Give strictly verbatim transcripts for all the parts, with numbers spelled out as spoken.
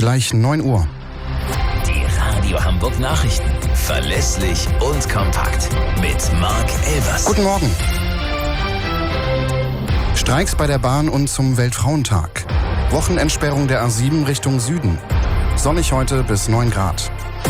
Gleich neun Uhr. Die Radio Hamburg Nachrichten. Verlässlich und kompakt. Mit Marc Elvers. Guten Morgen. Streiks bei der Bahn und zum Weltfrauentag. Wochenendsperrung der A sieben Richtung Süden. Sonnig heute bis neun Grad.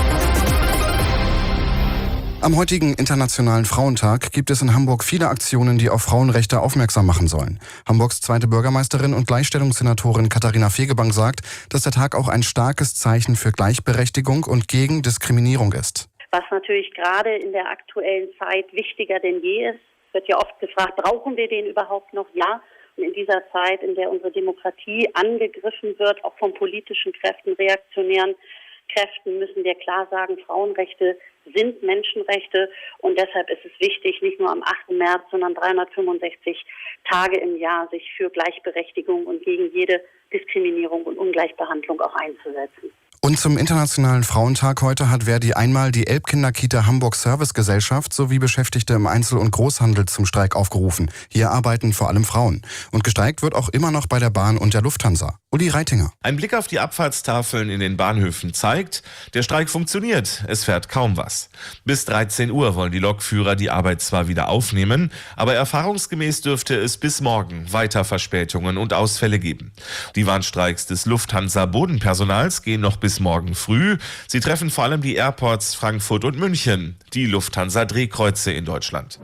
Am heutigen Internationalen Frauentag gibt es in Hamburg viele Aktionen, die auf Frauenrechte aufmerksam machen sollen. Hamburgs zweite Bürgermeisterin und Gleichstellungssenatorin Katharina Fegebank sagt, dass der Tag auch ein starkes Zeichen für Gleichberechtigung und gegen Diskriminierung ist. Was natürlich gerade in der aktuellen Zeit wichtiger denn je ist, wird ja oft gefragt, brauchen wir den überhaupt noch? Ja. Und in dieser Zeit, in der unsere Demokratie angegriffen wird, auch von politischen Kräften, reaktionären Kräften, müssen wir klar sagen, Frauenrechte sind Menschenrechte und deshalb ist es wichtig, nicht nur am achten März, sondern dreihundertfünfundsechzig Tage im Jahr sich für Gleichberechtigung und gegen jede Diskriminierung und Ungleichbehandlung auch einzusetzen. Und zum Internationalen Frauentag heute hat Verdi einmal die Elbkinderkita Hamburg Servicegesellschaft sowie Beschäftigte im Einzel- und Großhandel zum Streik aufgerufen. Hier arbeiten vor allem Frauen. Und gestreikt wird auch immer noch bei der Bahn und der Lufthansa. Uli Reitinger. Ein Blick auf die Abfahrtstafeln in den Bahnhöfen zeigt, der Streik funktioniert, es fährt kaum was. Bis dreizehn Uhr wollen die Lokführer die Arbeit zwar wieder aufnehmen, aber erfahrungsgemäß dürfte es bis morgen weiter Verspätungen und Ausfälle geben. Die Warnstreiks des Lufthansa-Bodenpersonals gehen noch bis morgen früh. Sie treffen vor allem die Airports Frankfurt und München, die Lufthansa-Drehkreuze in Deutschland.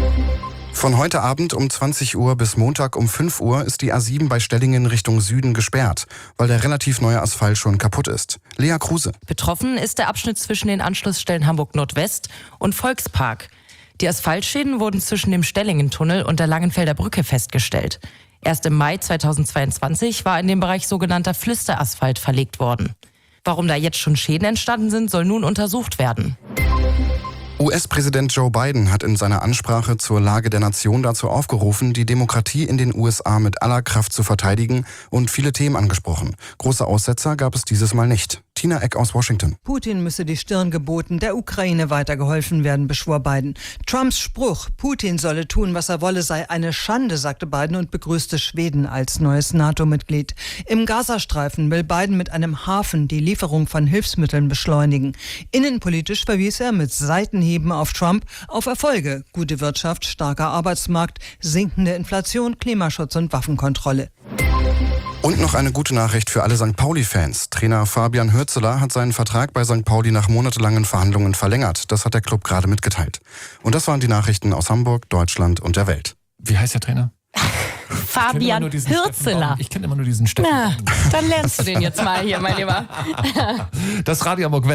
Von heute Abend um zwanzig Uhr bis Montag um fünf Uhr ist die A sieben bei Stellingen Richtung Süden gesperrt, weil der relativ neue Asphalt schon kaputt ist. Lea Kruse. Betroffen ist der Abschnitt zwischen den Anschlussstellen Hamburg Nordwest und Volkspark. Die Asphaltschäden wurden zwischen dem Stellingentunnel und der Langenfelder Brücke festgestellt. Erst im Mai zweitausendzweiundzwanzig war in dem Bereich sogenannter Flüsterasphalt verlegt worden. Warum da jetzt schon Schäden entstanden sind, soll nun untersucht werden. U S-Präsident Joe Biden hat in seiner Ansprache zur Lage der Nation dazu aufgerufen, die Demokratie in den U S A mit aller Kraft zu verteidigen und viele Themen angesprochen. Große Aussetzer gab es dieses Mal nicht. Tina Eck aus Washington. Putin müsse die Stirn geboten, der Ukraine weitergeholfen werden, beschwor Biden. Trumps Spruch, Putin solle tun, was er wolle, sei eine Schande, sagte Biden und begrüßte Schweden als neues NATO-Mitglied. Im Gazastreifen will Biden mit einem Hafen die Lieferung von Hilfsmitteln beschleunigen. Innenpolitisch verwies er mit Seitenhieben auf Trump auf Erfolge, gute Wirtschaft, starker Arbeitsmarkt, sinkende Inflation, Klimaschutz und Waffenkontrolle. Und noch eine gute Nachricht für alle Sankt Pauli-Fans. Trainer Fabian Hürzeler hat seinen Vertrag bei Sankt Pauli nach monatelangen Verhandlungen verlängert. Das hat der Club gerade mitgeteilt. Und das waren die Nachrichten aus Hamburg, Deutschland und der Welt. Wie heißt der Trainer? Fabian Hürzeler. Ich kenne immer nur diesen Steffen. Na, dann lernst du den jetzt mal hier, mein Lieber. Das Radio Hamburg